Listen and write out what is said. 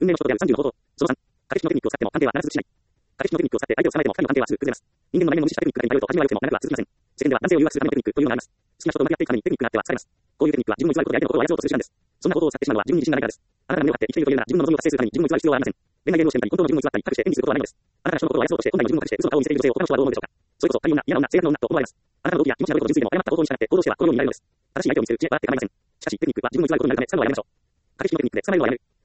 運命の人と出会う30の行動。その3、駆け引きのテクニックを使っても判定は必ずしない。駆け引きのテクニックを使って相手を捕まえても二人の判定はすぐ崩れます。人間の内面の無視したテクニックが手に入ると始めは良くても長くは続きません。世間では男性を誘惑するためのテクニックというのがあります。好きな人とうまくやっていくためにテクニックがあっては疲れます。こういうテクニックは自分を偽ることで相手の心を操ろうとする手段です。そんな行動を使ってしまうのは自分に自信がないからです。あなたが胸を張って生きているというなら自分の望みを達成するために自分を偽る必要はありません。恋愛ゲームをしてみたり、本当の自分を偽ったり、隠して演技することはないのです。あなたが人の心を操ろうとして本来の自分を隠して嘘の顔を見せている女性を他の人はどう思うでしょうか。それこそ悪い女、嫌な女、性悪の女と思われます。あなたの動機や気持ちの良いこと、純粋でも誤った行動に従って行動してはこのようになるのです。正しい相手を見せる知恵はあって構いません。しかしテクニックは自分を偽ることになるため使うのはやめましょう。駆け引きのテクニックで捕まえるのはやめる。